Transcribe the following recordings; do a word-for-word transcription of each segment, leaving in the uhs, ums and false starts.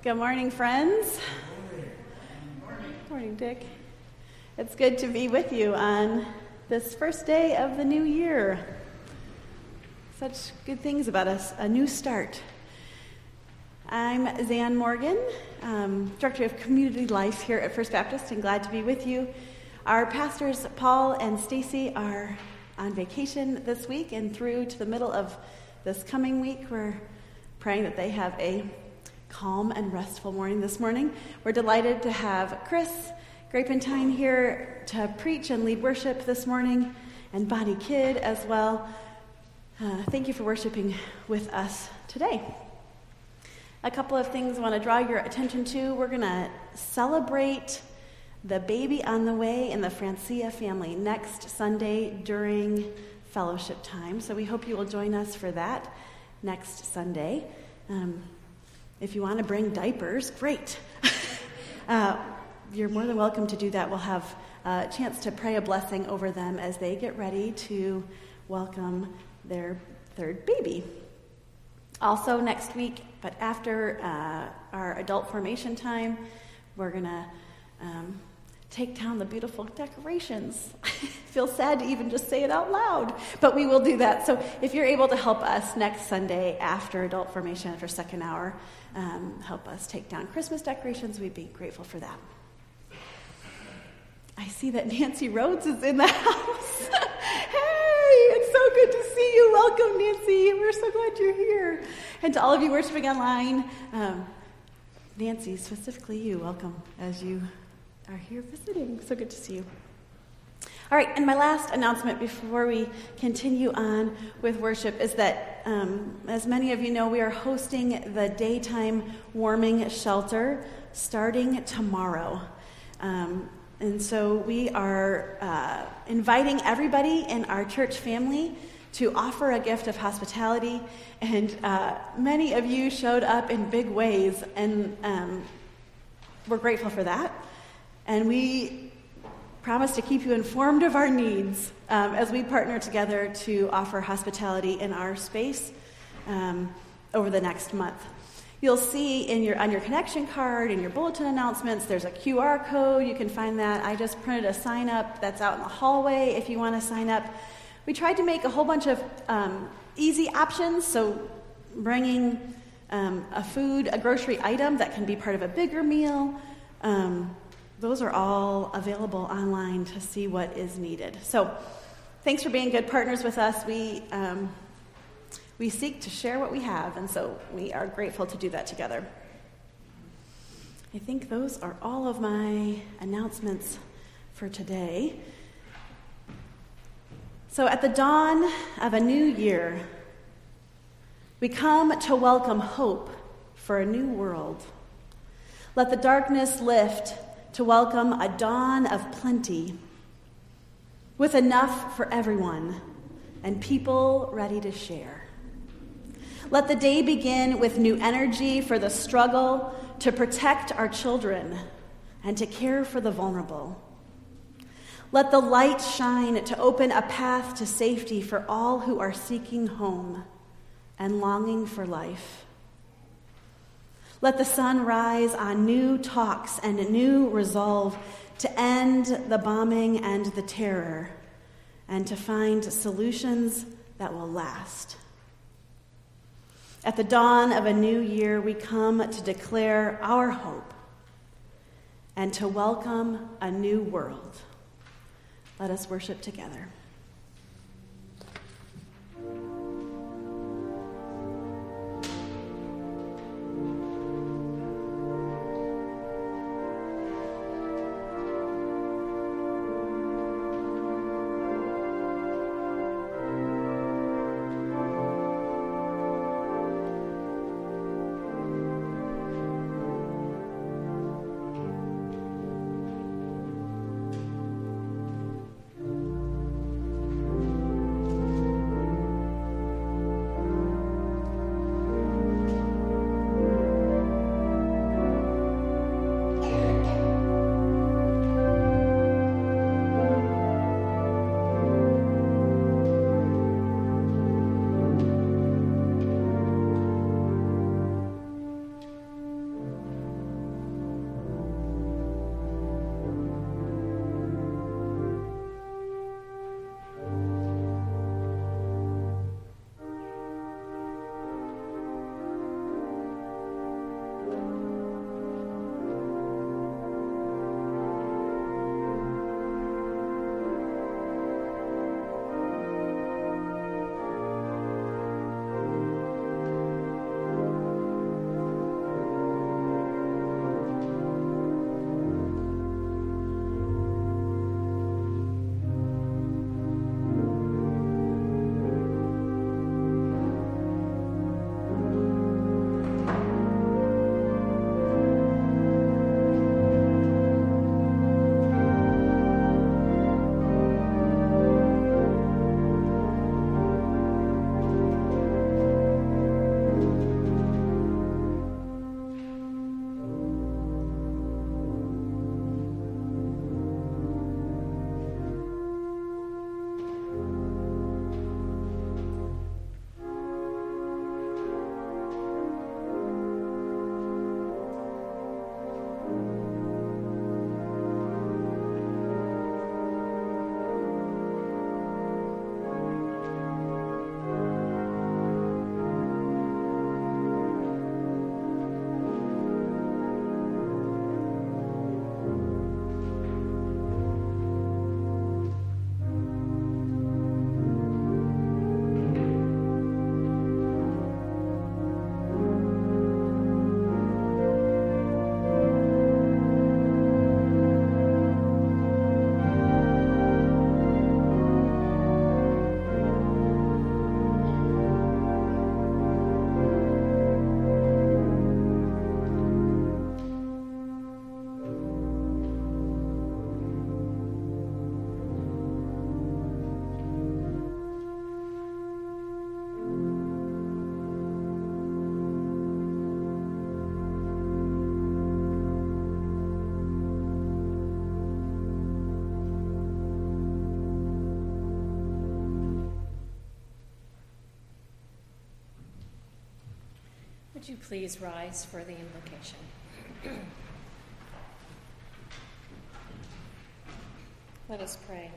Good morning, friends. Good morning, Dick. It's good to be with you on this first day of the new year. Such good things about us, a new start. I'm Zan Morgan, um, Director of Community Life here at First Baptist, and glad to be with you. Our pastors, Paul and Stacy, are on vacation this week and through to the middle of this coming week. We're praying that they have a calm and restful morning this morning. We're delighted to have Chris Grapentine here to preach and lead worship this morning, and Bonnie Kidd as well. Uh, thank you for worshiping with us today. A couple of things I want to draw your attention to. We're going to celebrate the baby on the way in the Francia family next Sunday during fellowship time. So we hope you will join us for that next Sunday. Um, if you want to bring diapers, great. uh, you're more than welcome to do that. We'll have a chance to pray a blessing over them as they get ready to welcome their third baby. Also next week, but after uh, our adult formation time, we're going to um, take down the beautiful decorations. Feels sad to even just say it out loud, but we will do that. So if you're able to help us next Sunday after adult formation, after second hour, um, help us take down Christmas decorations, we'd be grateful for that. I see that Nancy Rhodes is in the house. Hey, it's so good to see you. Welcome, Nancy. We're so glad you're here. And to all of you worshiping online, um, Nancy, specifically you, welcome as you are here visiting. So good to see you. All right, and my last announcement before we continue on with worship is that, um, as many of you know, we are hosting the daytime warming shelter starting tomorrow. Um, and so we are uh, inviting everybody in our church family to offer a gift of hospitality, and uh, many of you showed up in big ways, and um, we're grateful for that. And we promise to keep you informed of our needs um, as we partner together to offer hospitality in our space um, over the next month. You'll see in your on your connection card, in your bulletin announcements, there's a Q R code. You can find that. I just printed a sign up that's out in the hallway if you want to sign up. We tried to make a whole bunch of um, easy options, so bringing um, a food, a grocery item that can be part of a bigger meal. Um, Those are all available online to see what is needed. So thanks for being good partners with us. We um, we seek to share what we have, and so we are grateful to do that together. I think those are all of my announcements for today. So at the dawn of a new year, we come to welcome hope for a new world. Let the darkness lift to welcome a dawn of plenty, with enough for everyone and people ready to share. Let the day begin with new energy for the struggle to protect our children and to care for the vulnerable. Let the light shine to open a path to safety for all who are seeking home and longing for life. Let the sun rise on new talks and a new resolve to end the bombing and the terror and to find solutions that will last. At the dawn of a new year, we come to declare our hope and to welcome a new world. Let us worship together. Would you please rise for the invocation? Let us pray.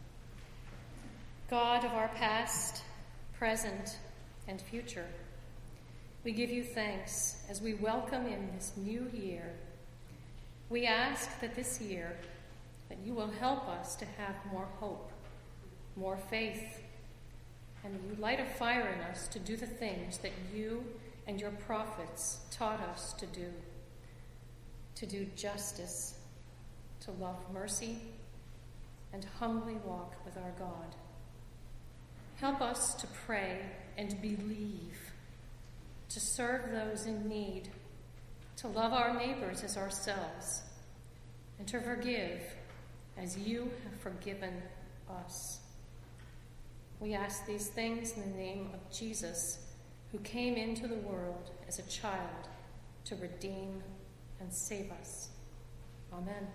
God of our past, present, and future, we give you thanks as we welcome in this new year. We ask that this year, that you will help us to have more hope, more faith, and you light a fire in us to do the things that you and your prophets taught us to do, to do justice, to love mercy, and humbly walk with our God. Help us to pray and believe, to serve those in need, to love our neighbors as ourselves, and to forgive as you have forgiven us. We ask these things in the name of Jesus, who came into the world as a child to redeem and save us. Amen.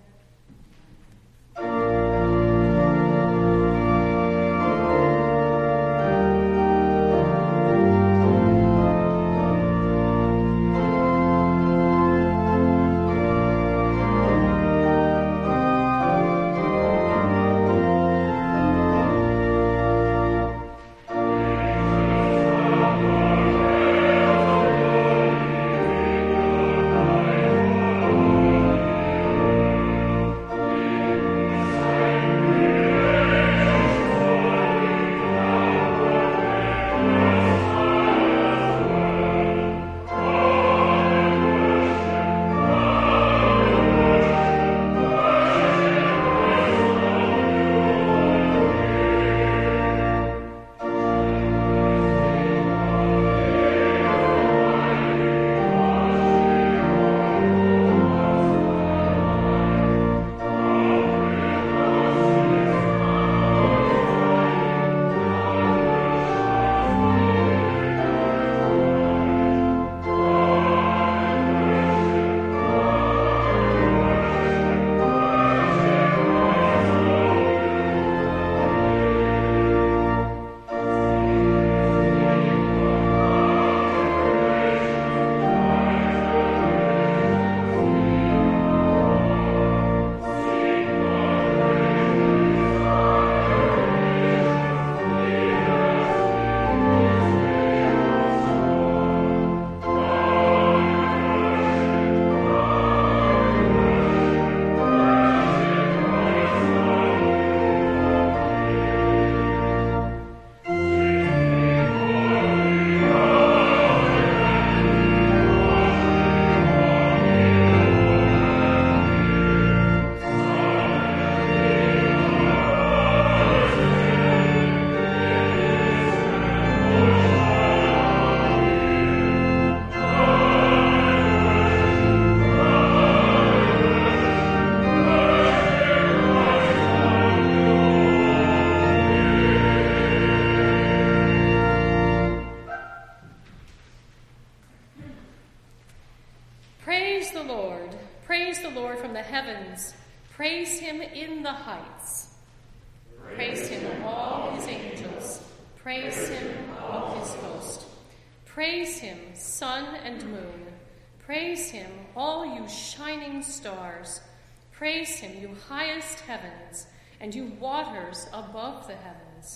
Praise him, you highest heavens, and you waters above the heavens.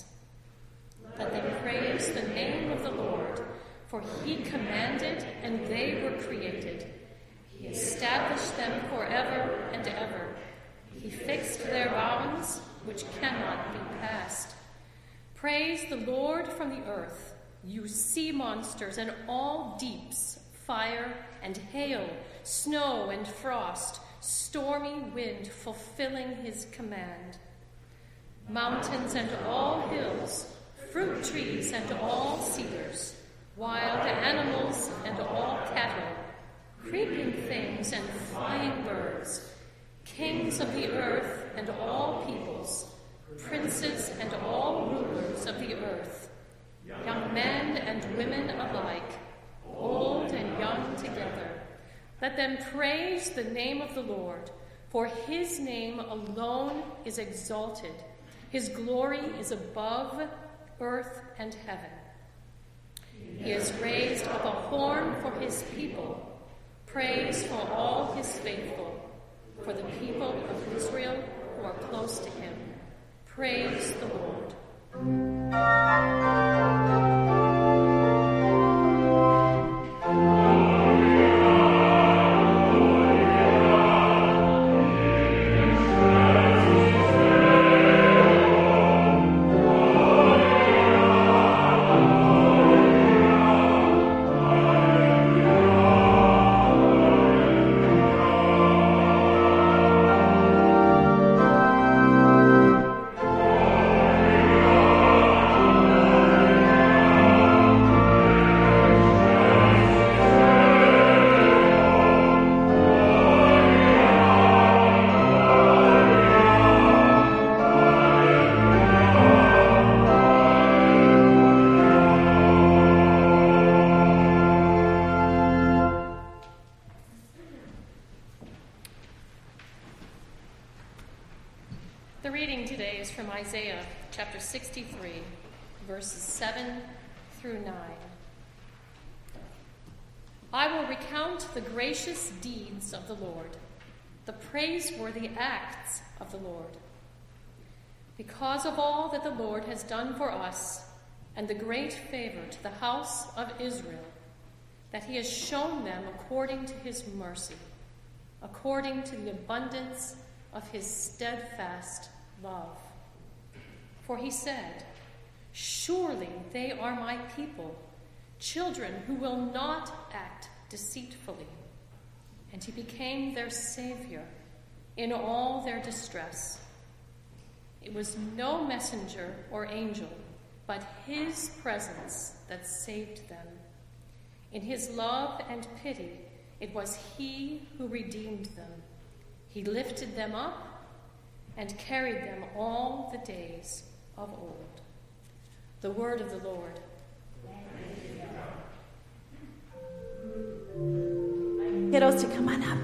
Let them praise the name of the Lord, for he commanded, and they were created. He established them forever and ever. He fixed their bounds, which cannot be passed. Praise the Lord from the earth, you sea monsters and all deeps, fire and hail, snow and frost, stormy wind fulfilling his command. Mountains and all hills, fruit trees and all cedars, wild animals and all cattle, creeping things and flying birds, kings of the earth and all peoples, princes and all rulers of the earth, young men and women alike, old and young together. Let them praise the name of the Lord, for his name alone is exalted. His glory is above earth and heaven. He has raised up a horn for his people, praise for all his faithful, for the people of Israel who are close to him. Praise the Lord. The reading today is from Isaiah chapter sixty-three, verses seven through nine. I will recount the gracious deeds of the Lord, the praiseworthy acts of the Lord. Because of all that the Lord has done for us, and the great favor to the house of Israel, that he has shown them according to his mercy, according to the abundance of his steadfast love. For he said, surely they are my people, children who will not act deceitfully. And he became their Savior in all their distress. It was no messenger or angel, but his presence that saved them. In his love and pity, it was he who redeemed them. He lifted them up and carried them all the days of old. The word of the Lord. Kiddos, to come on up.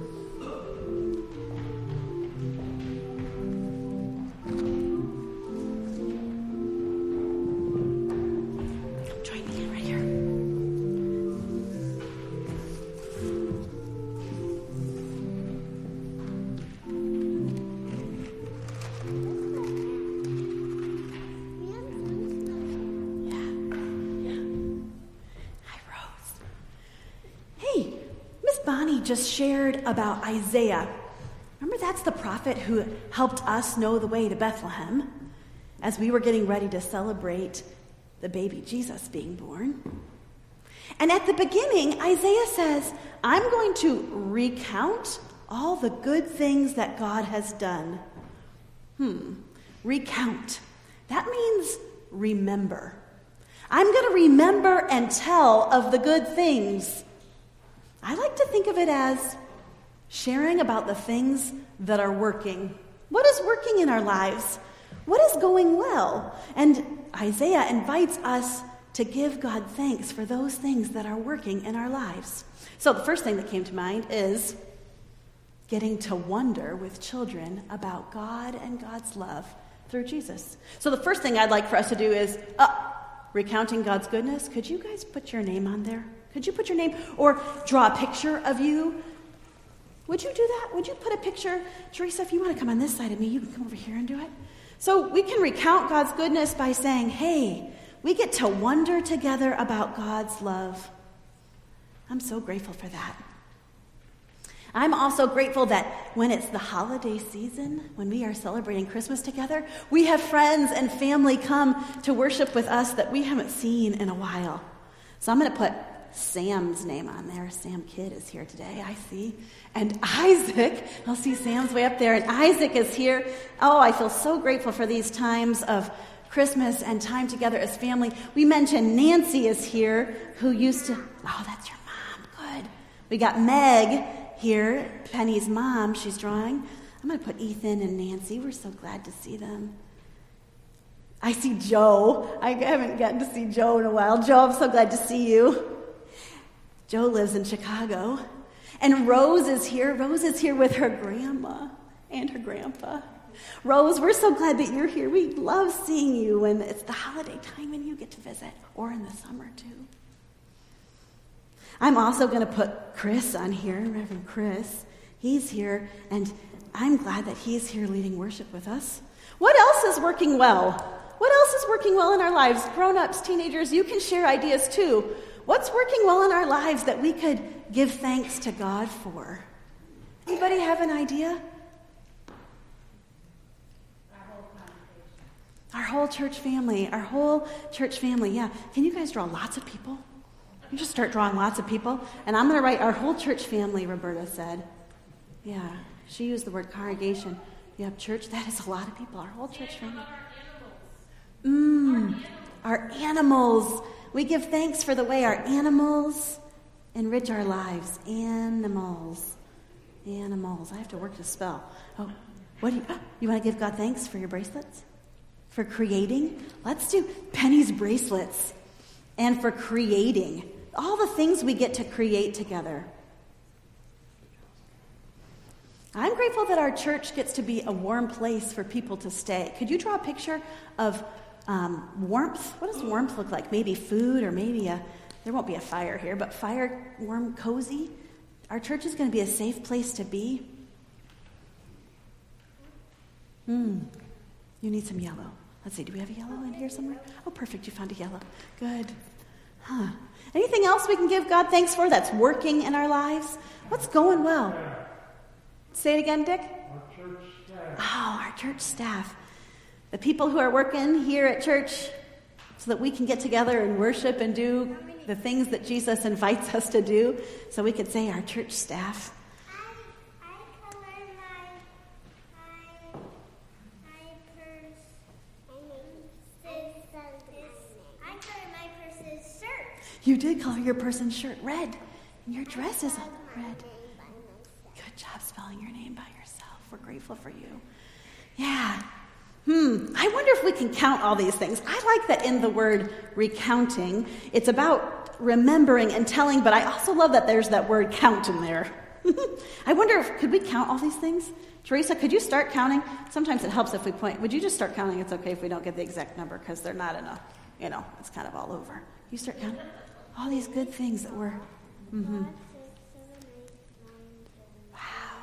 Join me in right here. Bonnie just shared about Isaiah. Remember, that's the prophet who helped us know the way to Bethlehem as we were getting ready to celebrate the baby Jesus being born. And at the beginning, Isaiah says, I'm going to recount all the good things that God has done. Hmm, recount. That means remember. I'm going to remember and tell of the good things. I like to think of it as sharing about the things that are working. What is working in our lives? What is going well? And Isaiah invites us to give God thanks for those things that are working in our lives. So the first thing that came to mind is getting to wonder with children about God and God's love through Jesus. So the first thing I'd like for us to do is, uh, recounting God's goodness. Could you guys put your name on there? Could you put your name or draw a picture of you? Would you do that? Would you put a picture? Teresa, if you want to come on this side of me, you can come over here and do it. So we can recount God's goodness by saying, hey, we get to wonder together about God's love. I'm so grateful for that. I'm also grateful that when it's the holiday season, when we are celebrating Christmas together, we have friends and family come to worship with us that we haven't seen in a while. So I'm going to put Sam's name on there. Sam Kidd is here today, I see. And Isaac, I'll see Sam's way up there, and Isaac is here. Oh, I feel so grateful for these times of Christmas and time together as family. We mentioned Nancy is here, who used to, oh, that's your mom, good. We got Meg here, Penny's mom, she's drawing. I'm going to put Ethan and Nancy. We're so glad to see them. I see Joe. I haven't gotten to see Joe in a while. Joe, I'm so glad to see you. Joe lives in Chicago. And Rose is here. Rose is here with her grandma and her grandpa. Rose, we're so glad that you're here. We love seeing you when it's the holiday time and you get to visit, or in the summer too. I'm also going to put Chris on here, Reverend Chris. He's here, and I'm glad that he's here leading worship with us. What else is working well? What else is working well in our lives? Grown-ups, teenagers, you can share ideas too. What's working well in our lives that we could give thanks to God for? Anybody have an idea? Our whole church family, our whole church family, yeah. Can you guys draw lots of people? You just start drawing lots of people. And I'm going to write our whole church family, Roberta said. Yeah, she used the word congregation. You have church, that is a lot of people, our whole church family. Mmm, our animals. We give thanks for the way our animals enrich our lives. Animals. Animals. I have to work to spell. Oh, what do you, you want to give God thanks for your bracelets? For creating? Let's do Penny's bracelets. And for creating. All the things we get to create together. I'm grateful that our church gets to be a warm place for people to stay. Could you draw a picture of um, warmth? What does warmth look like? Maybe food or maybe a, there won't be a fire here, but fire, warm, cozy. Our church is going to be a safe place to be. Hmm. You need some yellow. Let's see, do we have a yellow in here somewhere? Oh, perfect, you found a yellow. Good. Huh. Anything else we can give God thanks for that's working in our lives? What's going well? Say it again, Dick. Our church staff. Oh, our church staff. The people who are working here at church so that we can get together and worship and do the things that Jesus invites us to do. So we could say our church staff. You did color your person's shirt red, and your dress is red. Good job spelling your name by yourself. We're grateful for you. Yeah. Hmm. I wonder if we can count all these things. I like that in the word recounting, it's about remembering and telling, but I also love that there's that word count in there. I wonder if, could we count all these things? Teresa, could you start counting? Sometimes it helps if we point. Would you just start counting? It's okay if we don't get the exact number because they're not in a, you know, it's kind of all over. You start counting. All these good things that we're, mm-hmm. Wow.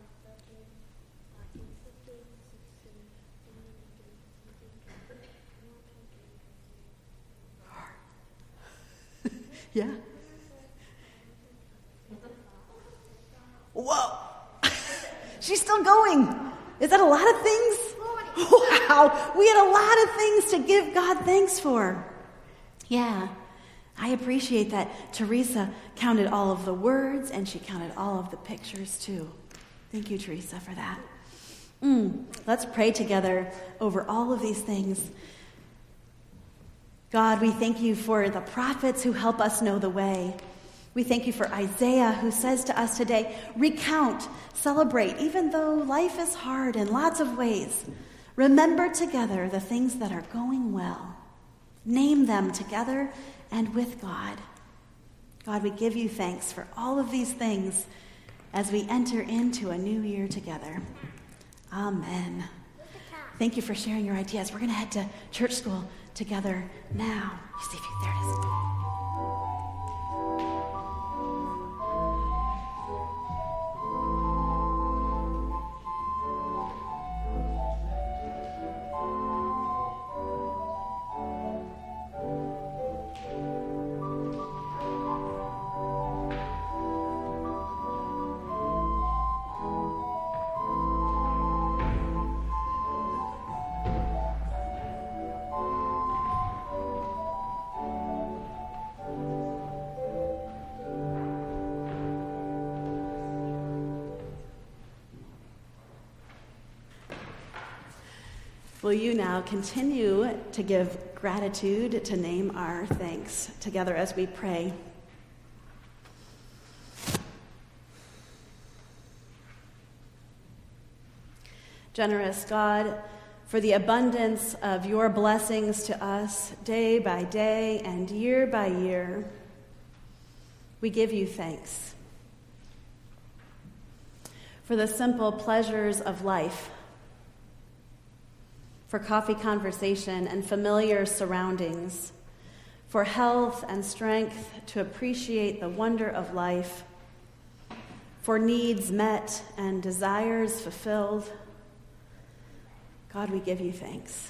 Yeah. Whoa. She's still going. Is that a lot of things? Wow. We had a lot of things to give God thanks for. Yeah. I appreciate that Teresa counted all of the words and she counted all of the pictures too. Thank you, Teresa, for that. Mm, let's pray together over all of these things. God, we thank you for the prophets who help us know the way. We thank you for Isaiah who says to us today, recount, celebrate, even though life is hard in lots of ways. Remember together the things that are going well. Name them together and with God. God, we give you thanks for all of these things as we enter into a new year together. Amen. Thank you for sharing your ideas. We're going to head to church school together now. You see if you, there it is. Will you now continue to give gratitude, to name our thanks together as we pray? Generous God, for the abundance of your blessings to us day by day and year by year, we give you thanks. For the simple pleasures of life, for coffee conversation and familiar surroundings, for health and strength to appreciate the wonder of life, for needs met and desires fulfilled. God, we give you thanks.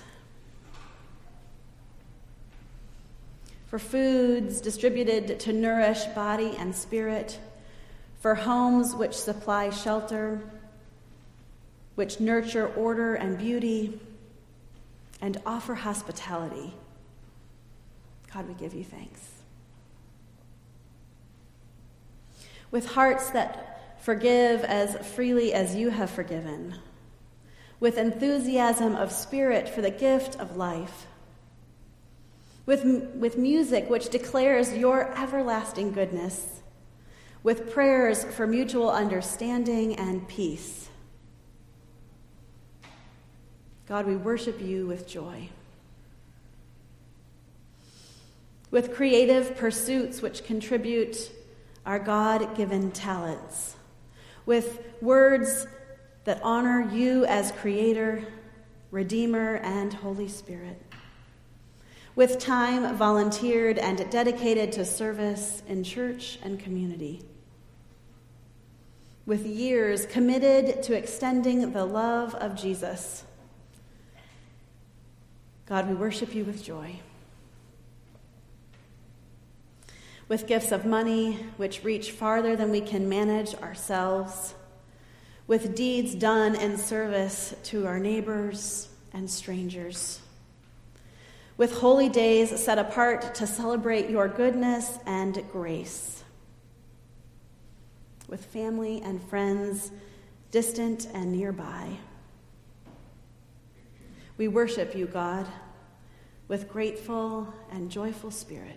For foods distributed to nourish body and spirit, for homes which supply shelter, which nurture order and beauty, and offer hospitality. God, we give you thanks. With hearts that forgive as freely as you have forgiven, with enthusiasm of spirit for the gift of life, with, with music which declares your everlasting goodness, with prayers for mutual understanding and peace. God, we worship you with joy. With creative pursuits which contribute our God-given talents, with words that honor you as Creator, Redeemer, and Holy Spirit, with time volunteered and dedicated to service in church and community, with years committed to extending the love of Jesus. God, we worship you with joy. With gifts of money which reach farther than we can manage ourselves, with deeds done in service to our neighbors and strangers, with holy days set apart to celebrate your goodness and grace, with family and friends distant and nearby. We worship you, God, with grateful and joyful spirit.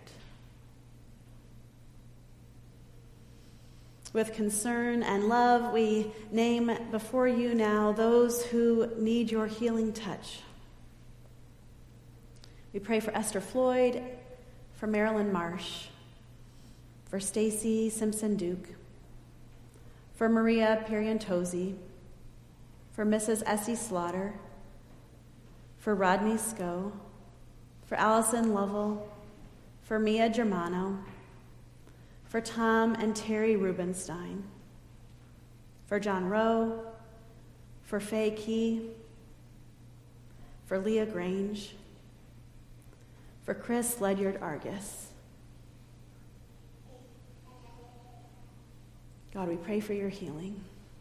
With concern and love, we name before you now those who need your healing touch. We pray for Esther Floyd, for Marilyn Marsh, for Stacy Simpson-Duke, for Maria Periantozzi, for Missus Essie Slaughter, for Rodney Scoe, for Allison Lovell, for Mia Germano, for Tom and Terry Rubenstein, for John Rowe, for Faye Key, for Leah Grange, for Chris Ledyard Argus. God, we pray for your healing.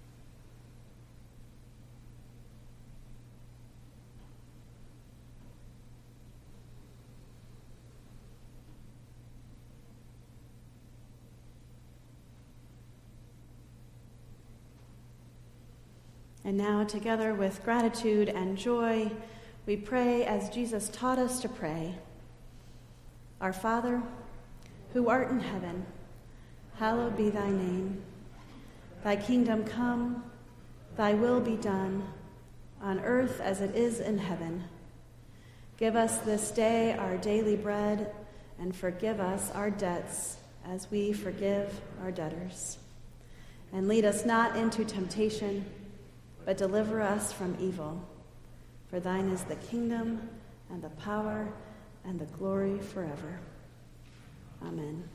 And now, together with gratitude and joy, we pray as Jesus taught us to pray. Our Father, who art in heaven, hallowed be thy name. Thy kingdom come, thy will be done, on earth as it is in heaven. Give us this day our daily bread, and forgive us our debts as we forgive our debtors. And lead us not into temptation, but deliver us from evil. For thine is the kingdom, and the power, and the glory forever. Amen.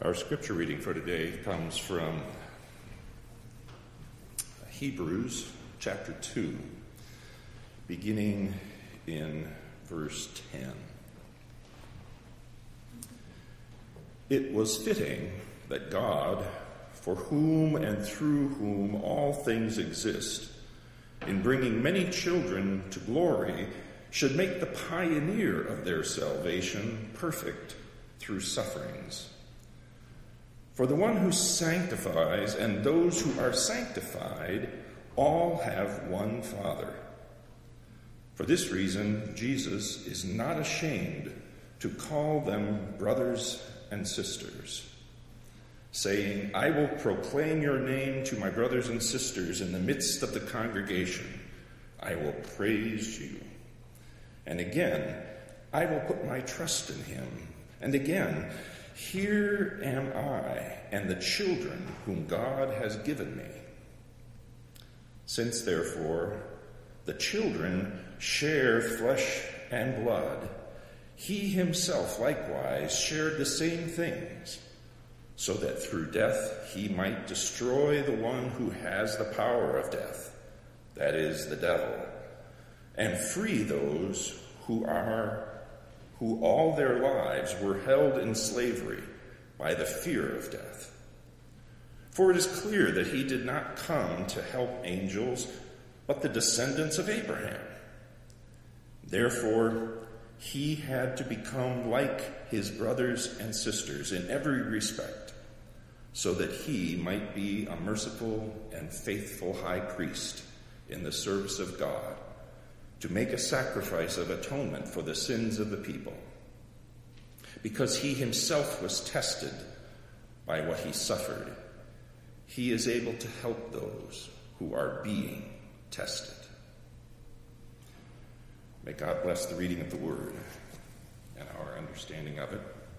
Our scripture reading for today comes from Hebrews chapter two, beginning in verse ten. It was fitting that God, for whom and through whom all things exist, in bringing many children to glory, should make the pioneer of their salvation perfect through sufferings. For the one who sanctifies and those who are sanctified all have one Father. For this reason, Jesus is not ashamed to call them brothers and sisters, saying, I will proclaim your name to my brothers and sisters in the midst of the congregation. I will praise you. And again, I will put my trust in him. And again, here am I and the children whom God has given me. Since, therefore, the children share flesh and blood, he himself likewise shared the same things, so that through death he might destroy the one who has the power of death, that is, the devil, and free those who are who all their lives were held in slavery by the fear of death. For it is clear that he did not come to help angels, but the descendants of Abraham. Therefore, he had to become like his brothers and sisters in every respect, so that he might be a merciful and faithful high priest in the service of God, to make a sacrifice of atonement for the sins of the people. Because he himself was tested by what he suffered, he is able to help those who are being tested. May God bless the reading of the word and our understanding of it.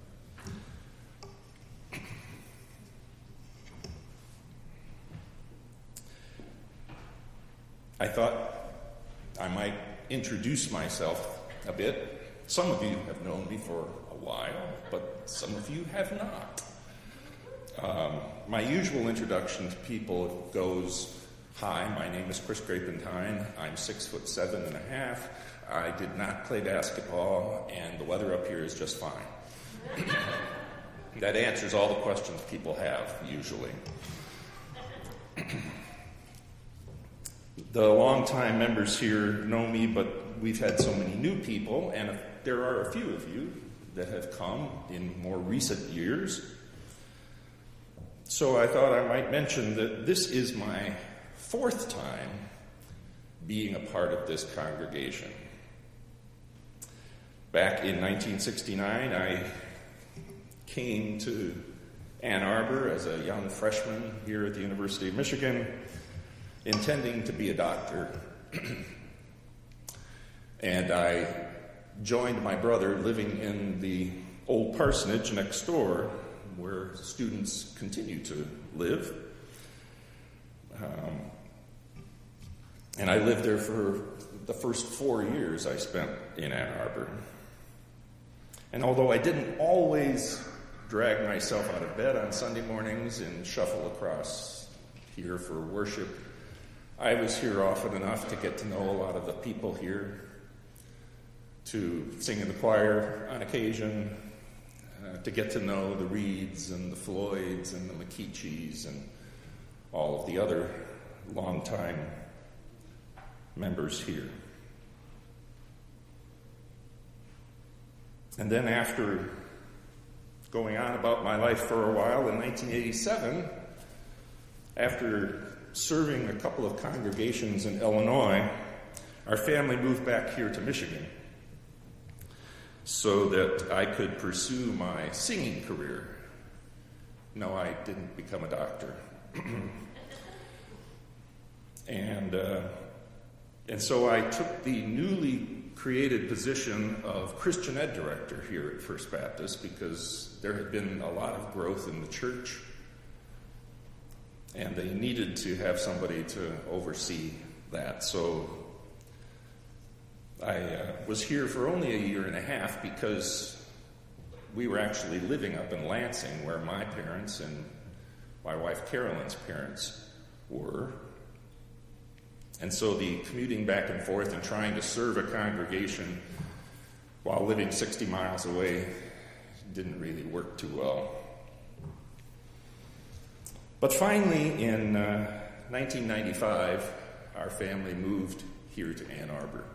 I thought I might introduce myself a bit. Some of you have known me for a while, but some of you have not. Um, my usual introduction to people goes, hi, my name is Chris Grapentine. I'm six foot seven and a half. I did not play basketball, and the weather up here is just fine. That answers all the questions people have, usually. The longtime members here know me, but we've had so many new people, and there are a few of you that have come in more recent years. So I thought I might mention that this is my fourth time being a part of this congregation. Back in nineteen sixty-nine, I came to Ann Arbor as a young freshman here at the University of Michigan, intending to be a doctor. And I joined my brother living in the old parsonage next door, where students continue to live. Um, and I lived there for the first four years I spent in Ann Arbor. And although I didn't always drag myself out of bed on Sunday mornings and shuffle across here for worship, I was here often enough to get to know a lot of the people here, to sing in the choir on occasion, uh, to get to know the Reeds and the Floyds and the McKeechees and all of the other longtime members here. And then after going on about my life for a while, in nineteen eighty-seven, after serving a couple of congregations in Illinois, our family moved back here to Michigan so that I could pursue my singing career. No, I didn't become a doctor. and uh, and so I took the newly created position of Christian Ed Director here at First Baptist because there had been a lot of growth in the church, and they needed to have somebody to oversee that. So I uh, was here for only a year and a half because we were actually living up in Lansing, where my parents and my wife Carolyn's parents were. And so the commuting back and forth and trying to serve a congregation while living sixty miles away didn't really work too well. But finally, in uh, nineteen ninety-five, our family moved here to Ann Arbor.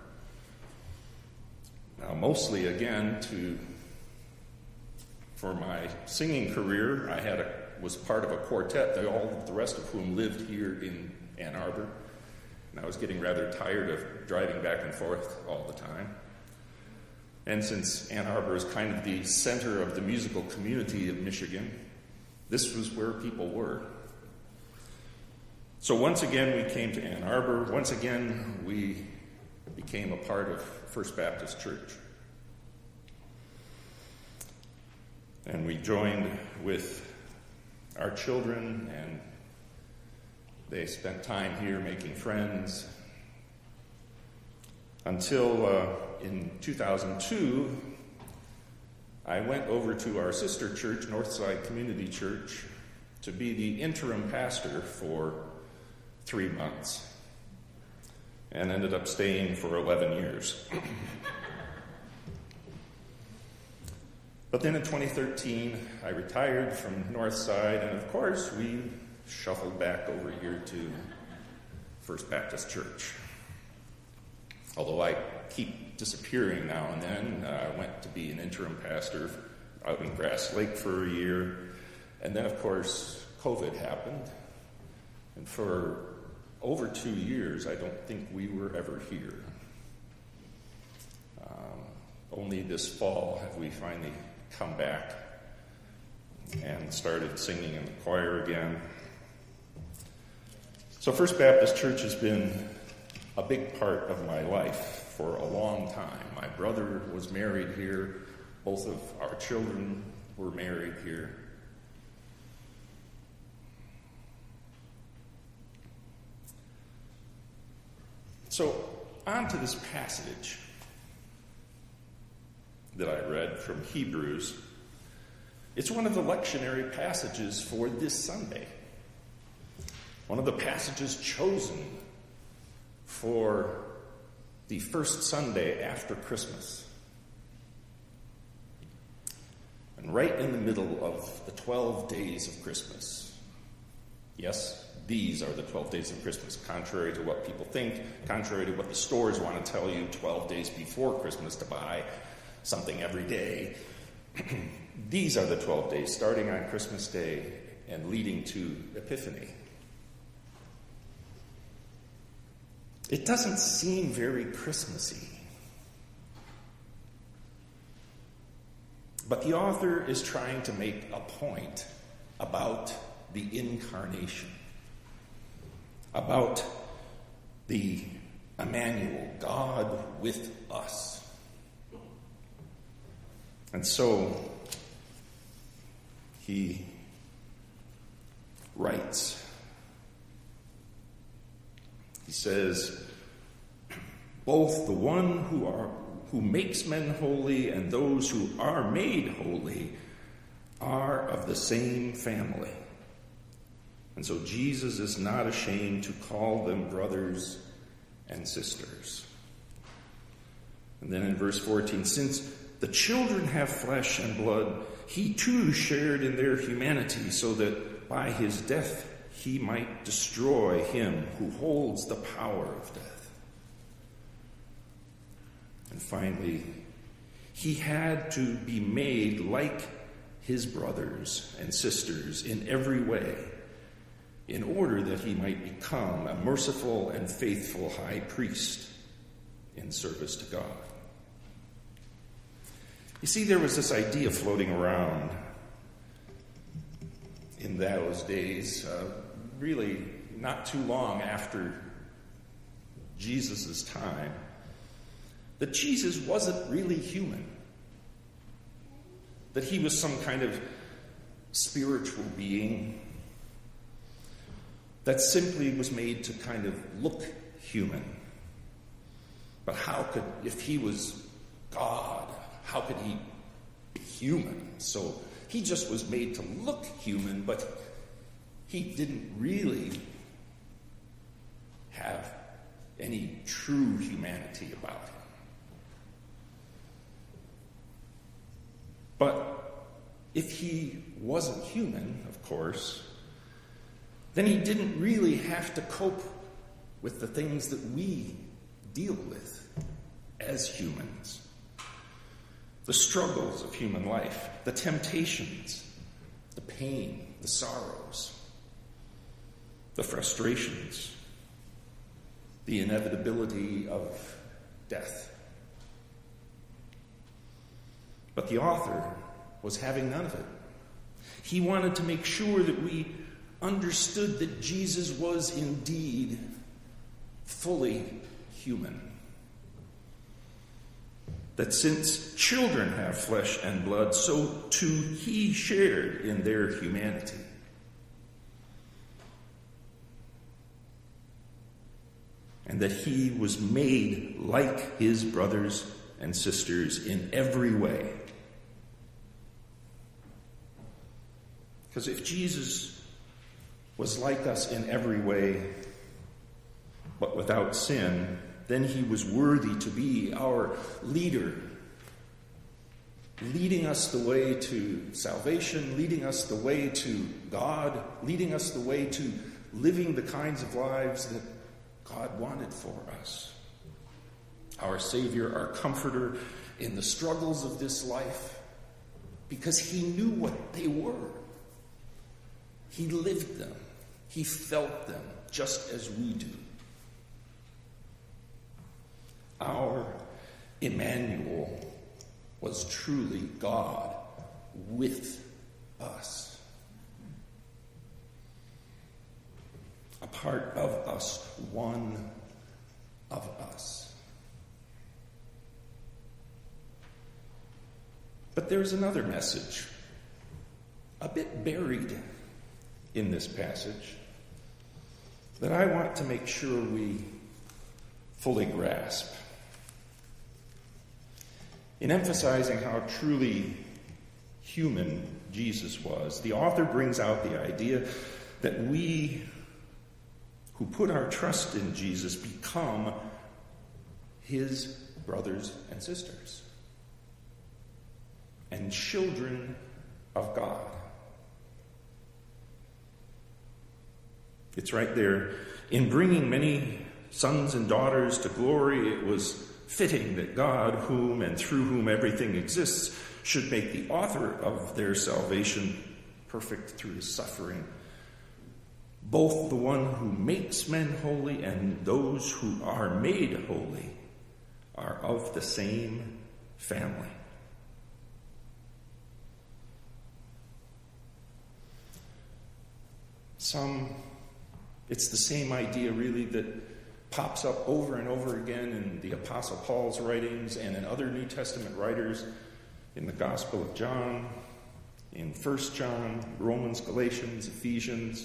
Now, mostly, again, to for my singing career, I had a, was part of a quartet, the, all of the rest of whom lived here in Ann Arbor. And I was getting rather tired of driving back and forth all the time. And since Ann Arbor is kind of the center of the musical community of Michigan, this was where people were. So once again, we came to Ann Arbor. Once again, we became a part of First Baptist Church. And we joined with our children, and they spent time here making friends until uh, in two thousand two, I went over to our sister church, Northside Community Church, to be the interim pastor for three months, and ended up staying for eleven years. But then in twenty thirteen, I retired from Northside, and of course, we shuffled back over here to First Baptist Church. Although I keep disappearing now and then, uh, I went to be an interim pastor out in Grass Lake for a year, and then, of course, COVID happened, and for over two years, I don't think we were ever here. Um, only this fall have we finally come back and started singing in the choir again. So First Baptist Church has been a big part of my life for a long time. My brother was married here. Both of our children were married here. So, on to this passage that I read from Hebrews. It's one of the lectionary passages for this Sunday. One of the passages chosen for the first Sunday after Christmas. And right in the middle of the twelve days of Christmas. Yes, these are the twelve days of Christmas, contrary to what people think, contrary to what the stores want to tell you twelve days before Christmas to buy something every day. These are the twelve days, starting on Christmas Day and leading to Epiphany. It doesn't seem very Christmassy. But the author is trying to make a point about the incarnation, about the Emmanuel, God with us. And so he writes, he says, both the one who are who makes men holy and those who are made holy are of the same family. And so Jesus is not ashamed to call them brothers and sisters. And then in verse fourteen, since the children have flesh and blood, he too shared in their humanity, so that by his death he might destroy him who holds the power of death. And finally, he had to be made like his brothers and sisters in every way, in order that he might become a merciful and faithful high priest in service to God. You see, there was this idea floating around in those days, uh, really not too long after Jesus' time, that Jesus wasn't really human, that he was some kind of spiritual being that simply was made to kind of look human. But how could, if he was God, how could he human. So he just was made to look human, but he didn't really have any true humanity about him. But if he wasn't human, of course, then he didn't really have to cope with the things that we deal with as humans. The struggles of human life, the temptations, the pain, the sorrows, the frustrations, the inevitability of death. But the author was having none of it. He wanted to make sure that we understood that Jesus was indeed fully human. That since children have flesh and blood, so too he shared in their humanity. And that he was made like his brothers and sisters in every way. Because if Jesus was like us in every way, but without sin, then he was worthy to be our leader, leading us the way to salvation, leading us the way to God, leading us the way to living the kinds of lives that God wanted for us. Our Savior, our Comforter in the struggles of this life, because he knew what they were. He lived them. He felt them just as we do. Our Emmanuel was truly God with us. A part of us, one of us. But there's another message, a bit buried in this passage, that I want to make sure we fully grasp. In emphasizing how truly human Jesus was, the author brings out the idea that we who put our trust in Jesus become his brothers and sisters and children of God. It's right there. In bringing many sons and daughters to glory, it was fitting that God, whom and through whom everything exists, should make the author of their salvation perfect through his suffering. Both the one who makes men holy and those who are made holy are of the same family. Some, it's the same idea really that pops up over and over again in the Apostle Paul's writings and in other New Testament writers, in the Gospel of John, in First John, Romans, Galatians, Ephesians.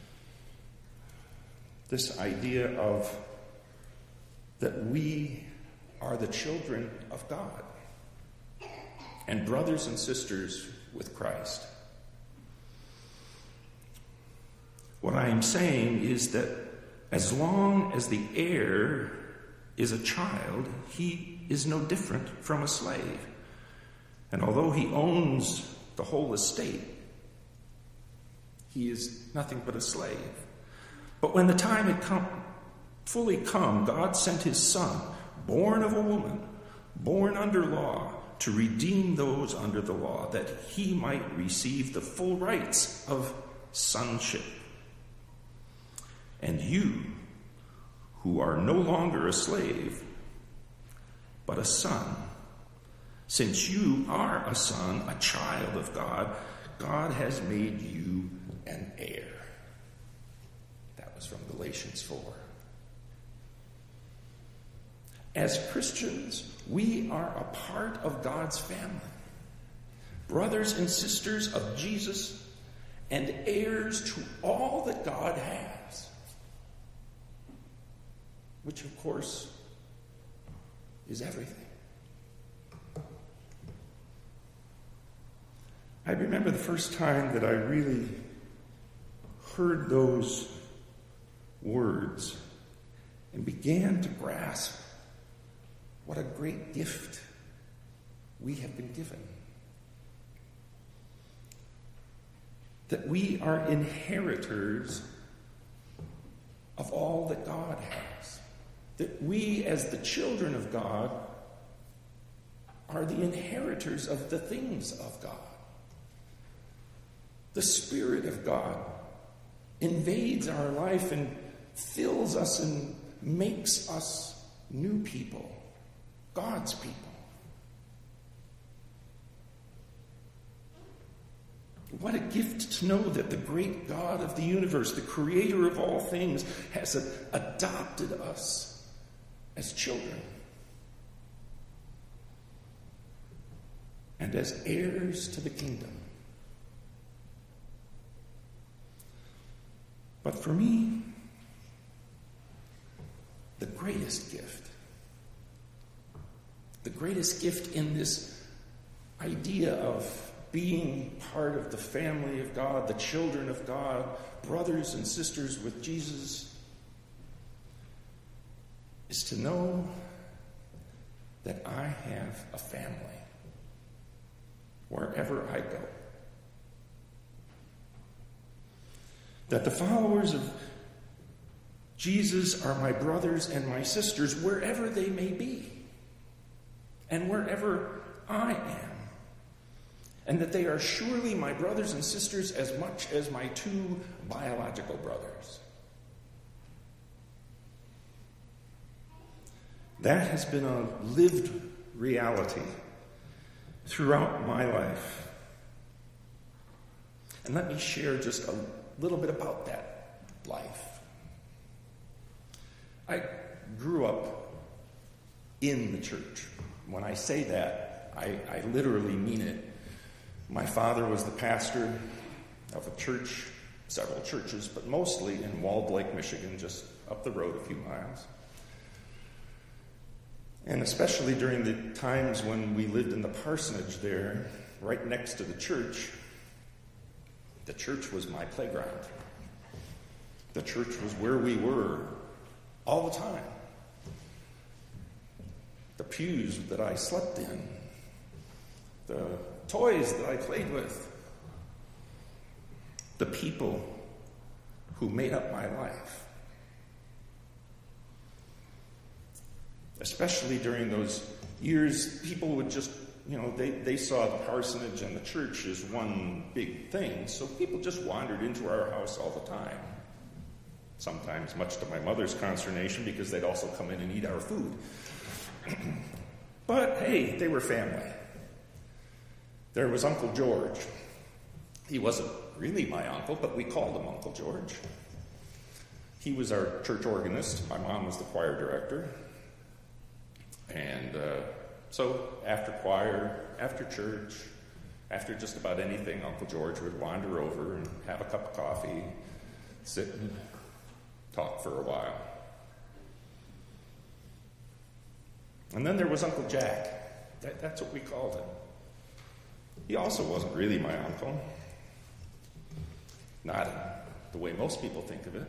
This idea of that we are the children of God and brothers and sisters with Christ. What I am saying is that as long as the heir is a child, he is no different from a slave. And although he owns the whole estate, he is nothing but a slave. But when the time had come, fully come, God sent his Son, born of a woman, born under law, to redeem those under the law, that he might receive the full rights of sonship. And you, who are no longer a slave, but a son, since you are a son, a child of God, God has made you an heir. That was from Galatians four. As Christians, we are a part of God's family, brothers and sisters of Jesus, and heirs to all that God has. Which, of course, is everything. I remember the first time that I really heard those words and began to grasp what a great gift we have been given. That we are inheritors of all that God has. That we, as the children of God, are the inheritors of the things of God. The Spirit of God invades our life and fills us and makes us new people, God's people. What a gift to know that the great God of the universe, the creator of all things, has adopted us as children and as heirs to the kingdom. But for me, the greatest gift, the greatest gift in this idea of being part of the family of God, the children of God, brothers and sisters with Jesus, is to know that I have a family wherever I go. That the followers of Jesus are my brothers and my sisters wherever they may be and wherever I am. And that they are surely my brothers and sisters as much as my two biological brothers. That has been a lived reality throughout my life. And let me share just a little bit about that life. I grew up in the church. When I say that, I, I literally mean it. My father was the pastor of a church, several churches, but mostly in Walled Lake, Michigan, just up the road a few miles. And especially during the times when we lived in the parsonage there, right next to the church, the church was my playground. The church was where we were all the time. The pews that I slept in, the toys that I played with, the people who made up my life. Especially during those years, people would just, you know, they, they saw the parsonage and the church as one big thing, so people just wandered into our house all the time. Sometimes much to my mother's consternation, because they'd also come in and eat our food. But hey, they were family. There was Uncle George. He wasn't really my uncle, but we called him Uncle George. He was our church organist. My mom was the choir director. And uh, so after choir, after church, after just about anything, Uncle George would wander over and have a cup of coffee, sit and talk for a while. And then there was Uncle Jack. That, that's what we called him. He also wasn't really my uncle. Not in the way most people think of it.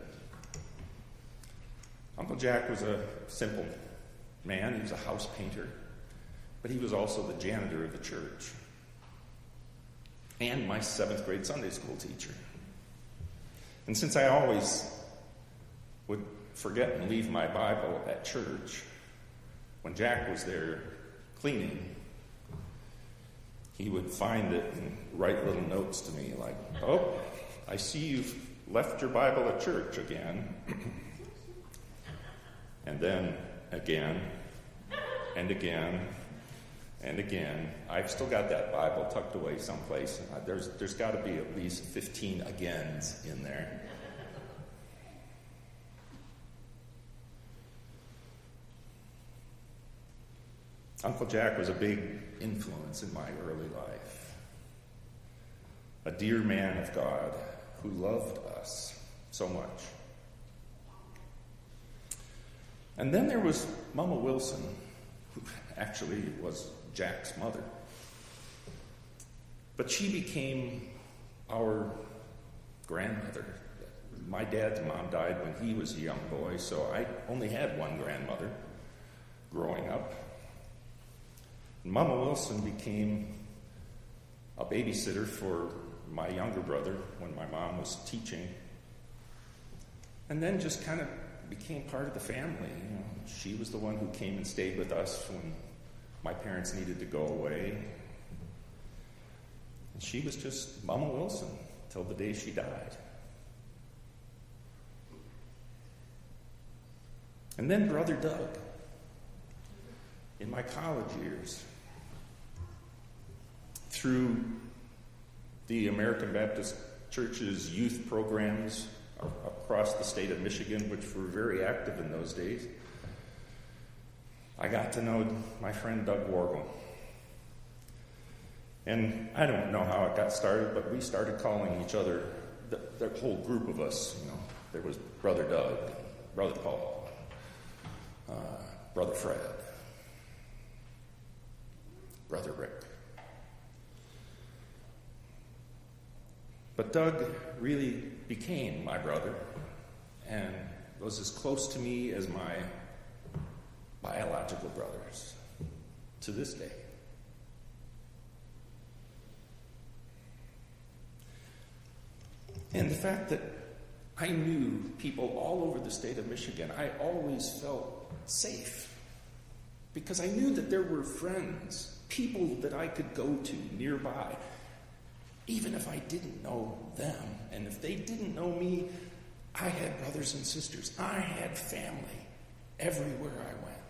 Uncle Jack was a simple man. He was a house painter. But he was also the janitor of the church. And my seventh grade Sunday school teacher. And since I always would forget and leave my Bible at church, when Jack was there cleaning, he would find it and write little notes to me like, "Oh, I see you've left your Bible at church again." And then again, and again, and again. I've still got that Bible tucked away someplace. There's, there's got to be at least fifteen agains in there. Uncle Jack was a big influence in my early life. A dear man of God who loved us so much. And then there was Mama Wilson, who actually was Jack's mother. But she became our grandmother. My dad's mom died when he was a young boy, so I only had one grandmother growing up. Mama Wilson became a babysitter for my younger brother when my mom was teaching, and then just kind of became part of the family. You know, she was the one who came and stayed with us when my parents needed to go away. And she was just Mama Wilson till the day she died. And then Brother Doug, in my college years, through the American Baptist Church's youth programs across the state of Michigan, which were very active in those days, I got to know my friend Doug Wargle. And I don't know how it got started, but we started calling each other, the, the whole group of us, you know, there was Brother Doug, Brother Paul, uh, Brother Fred, Brother Rick. But Doug really became my brother and was as close to me as my biological brothers to this day. And the fact that I knew people all over the state of Michigan, I always felt safe because I knew that there were friends, people that I could go to nearby, even if I didn't know them. And if they didn't know me, I had brothers and sisters. I had family everywhere I went.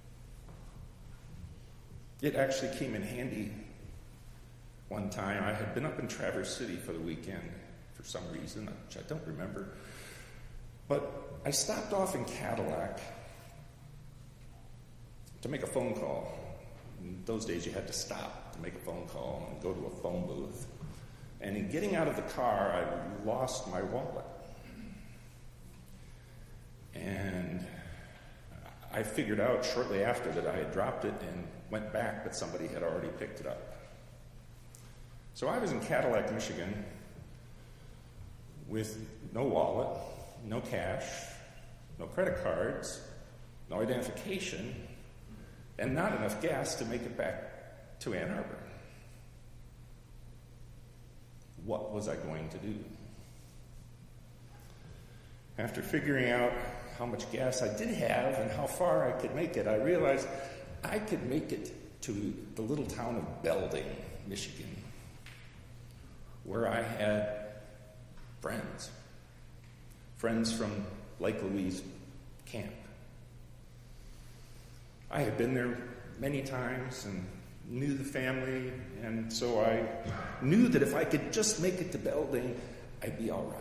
It actually came in handy one time. I had been up in Traverse City for the weekend for some reason, which I don't remember. But I stopped off in Cadillac to make a phone call. In those days, you had to stop to make a phone call and go to a phone booth. And in getting out of the car, I lost my wallet. And I figured out shortly after that I had dropped it and went back, but somebody had already picked it up. So I was in Cadillac, Michigan, with no wallet, no cash, no credit cards, no identification, and not enough gas to make it back to Ann Arbor. What was I going to do? After figuring out how much gas I did have and how far I could make it, I realized I could make it to the little town of Belding, Michigan, where I had friends, friends from Lake Louise camp. I had been there many times and knew the family, and so I knew that if I could just make it to Belding, I'd be all right.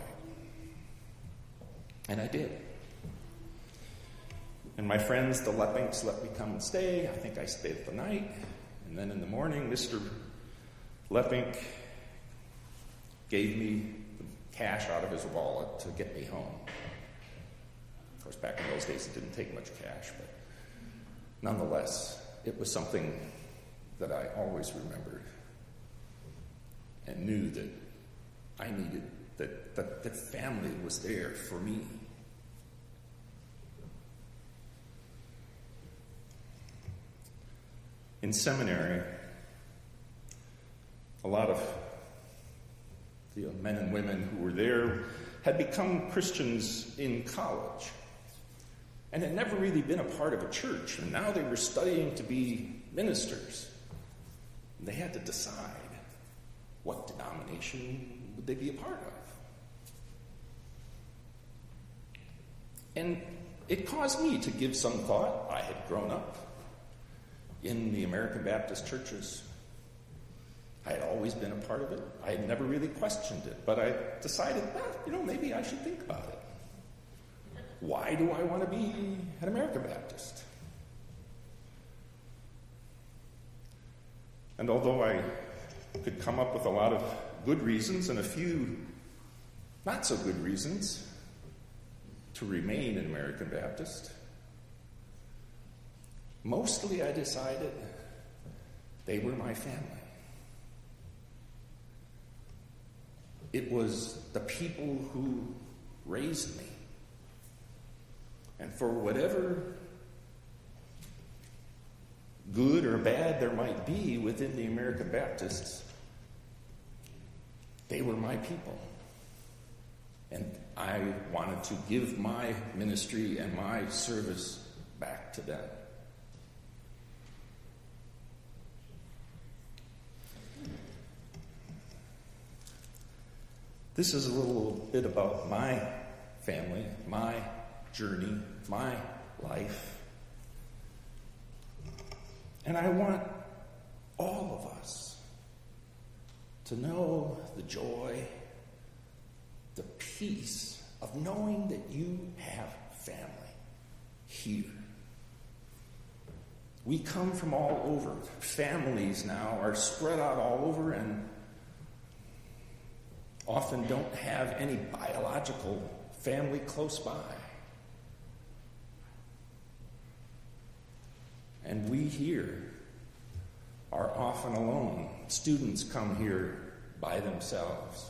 And I did. And my friends, the Leppinks, let me come and stay. I think I stayed the night. And then in the morning, Mister Leppink gave me the cash out of his wallet to get me home. Of course, back in those days, it didn't take much cash, but nonetheless, it was something that I always remembered and knew that I needed, that, that, that family was there for me. In seminary, a lot of the men and women who were there had become Christians in college and had never really been a part of a church, and now they were studying to be ministers. And they had to decide what denomination would they be a part of. And it caused me to give some thought. I had grown up in the American Baptist churches. I had always been a part of it. I had never really questioned it, but I decided, well, you know, maybe I should think about it. Why do I want to be an American Baptist? And although I could come up with a lot of good reasons and a few not so good reasons to remain an American Baptist, mostly I decided they were my family. It was the people who raised me. And for whatever good or bad there might be within the American Baptists, they were my people. And I wanted to give my ministry and my service back to them. This is a little bit about my family, my journey, my life. And I want all of us to know the joy, the peace of knowing that you have family here. We come from all over. Families now are spread out all over and often don't have any biological family close by. And we here are often alone. Students come here by themselves.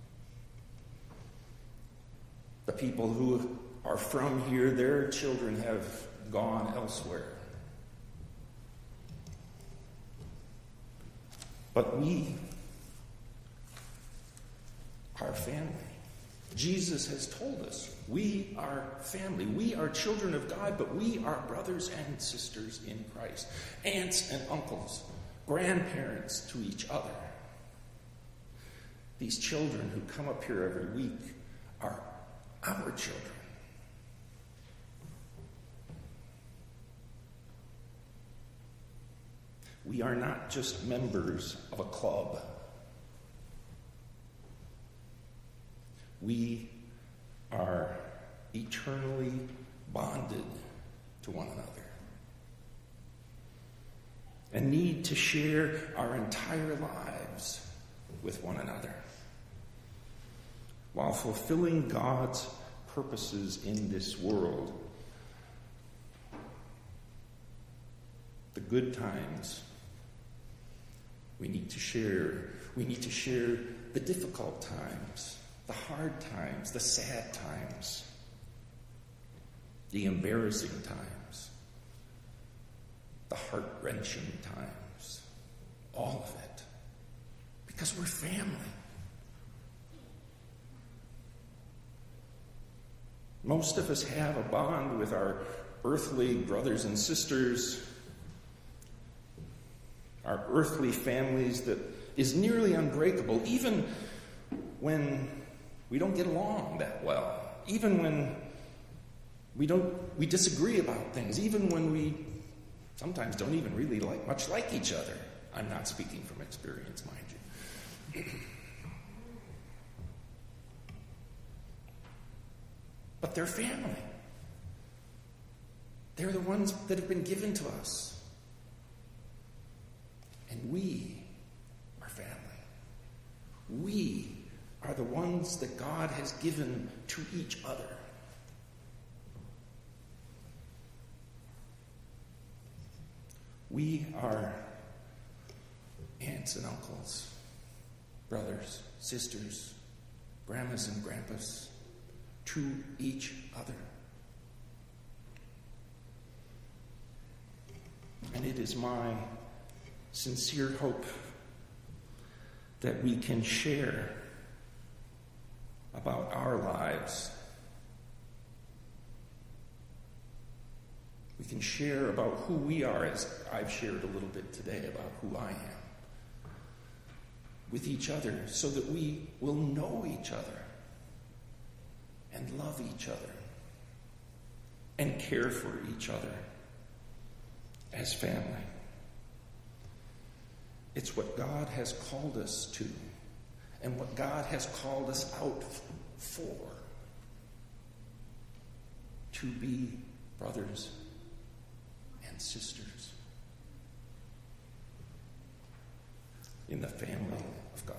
The people who are from here, their children have gone elsewhere. But we are family. Jesus has told us we are family. We are children of God, but we are brothers and sisters in Christ. Aunts and uncles, grandparents to each other. These children who come up here every week are our children. We are not just members of a club. We are eternally bonded to one another and need to share our entire lives with one another while fulfilling God's purposes in this world. The good times we need to share. We need to share the difficult times, the hard times, the sad times, the embarrassing times, the heart-wrenching times, all of it, because we're family. Most of us have a bond with our earthly brothers and sisters, our earthly families that is nearly unbreakable, even when we don't get along that well, even when we don't we disagree about things, even when we sometimes don't even really like much like each other. I'm not speaking from experience, mind you. But they're family. They're the ones that have been given to us. And we are family. We are the ones that God has given to each other. We are aunts and uncles, brothers, sisters, grandmas and grandpas to each other. And it is my sincere hope that we can share about our lives. We can share about who we are, as I've shared a little bit today about who I am, with each other, so that we will know each other and love each other and care for each other as family. It's what God has called us to and what God has called us out for, to be brothers and sisters in the family of God.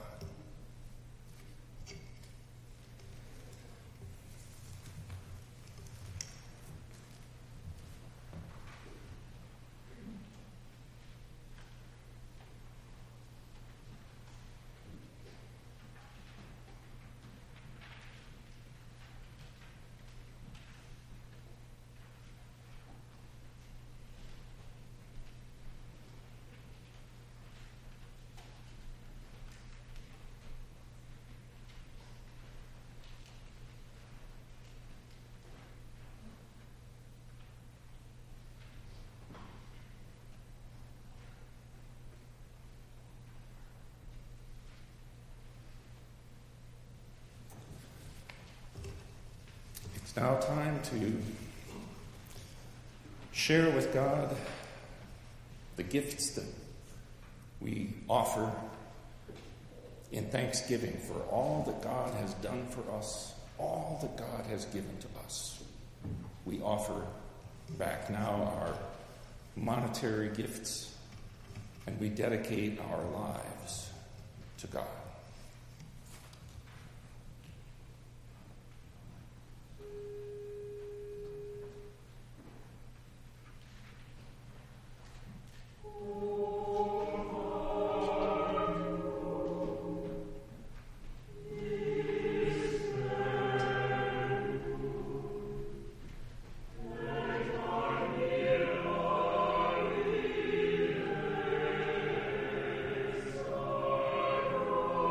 now time to share with God the gifts that we offer in thanksgiving for all that God has done for us, all that God has given to us. We offer back now our monetary gifts, and we dedicate our lives to God. Oh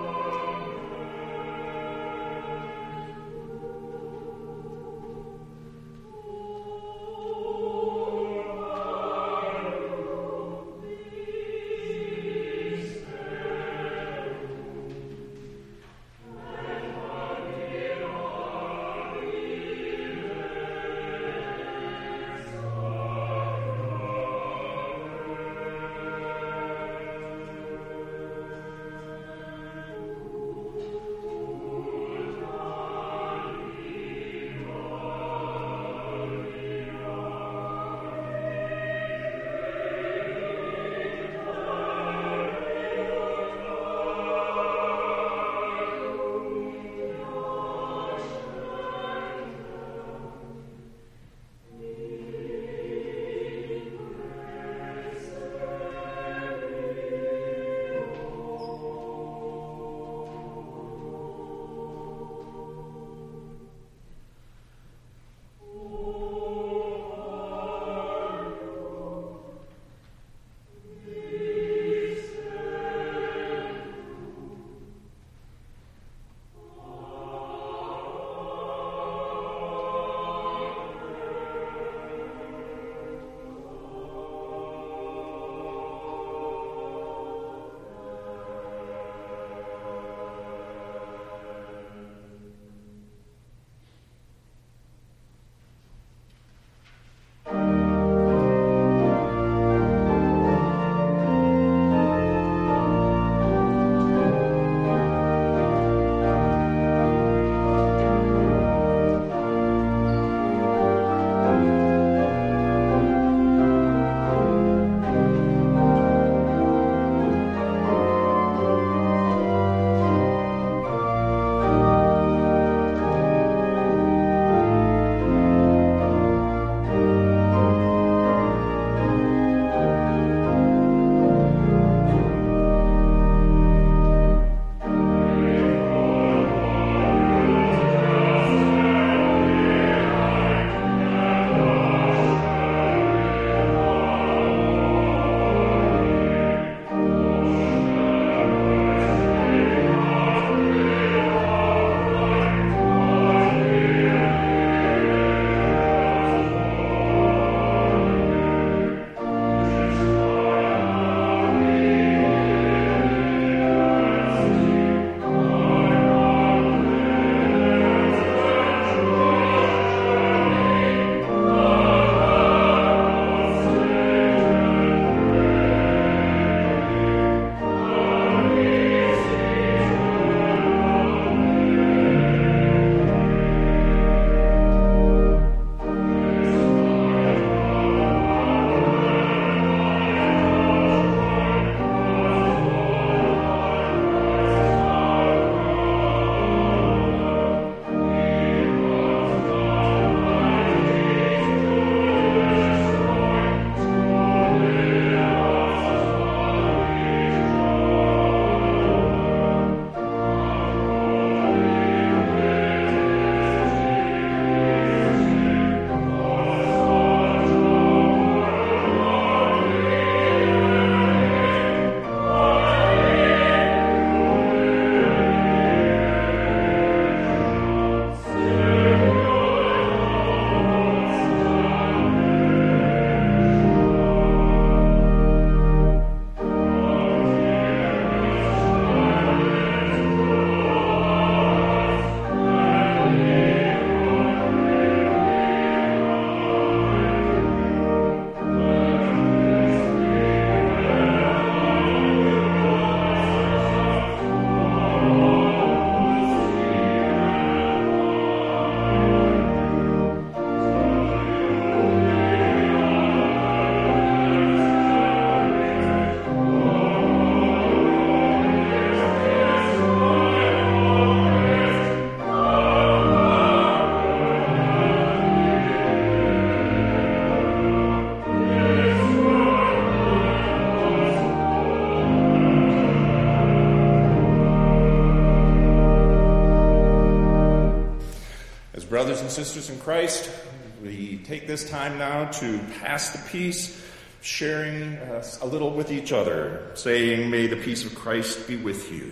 Brothers and sisters in Christ, we take this time now to pass the peace, sharing uh, a little with each other, saying, "May the peace of Christ be with you."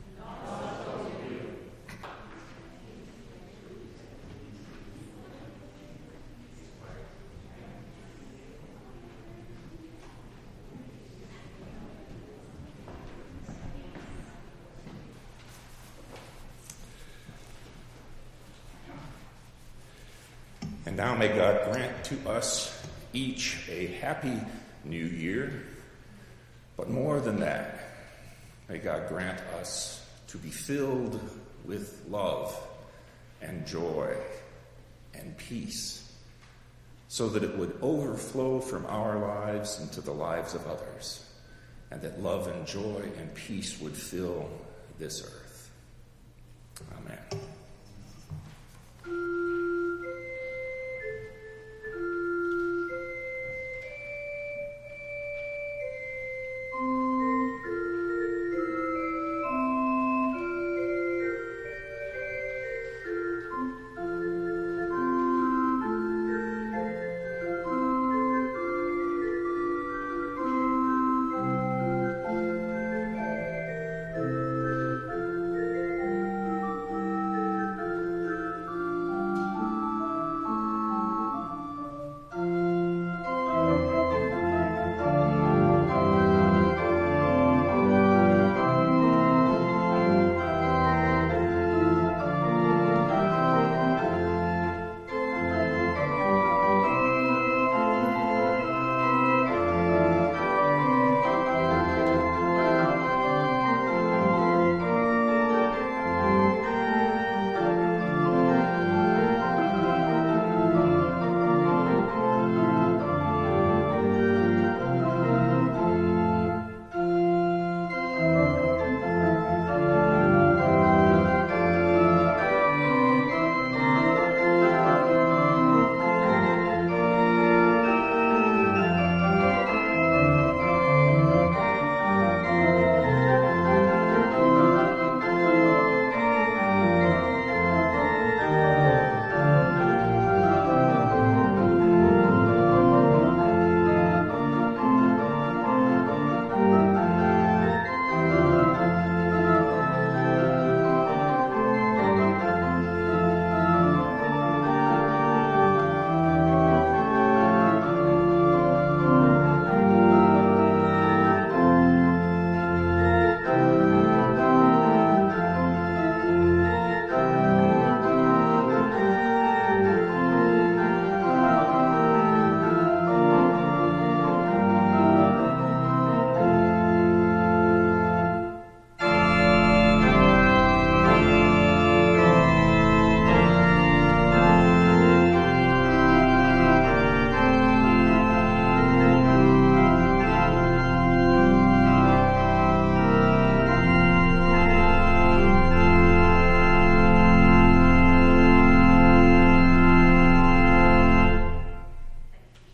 And now may God grant to us each a happy new year, but more than that, may God grant us to be filled with love and joy and peace, so that it would overflow from our lives into the lives of others, and that love and joy and peace would fill this earth. Amen.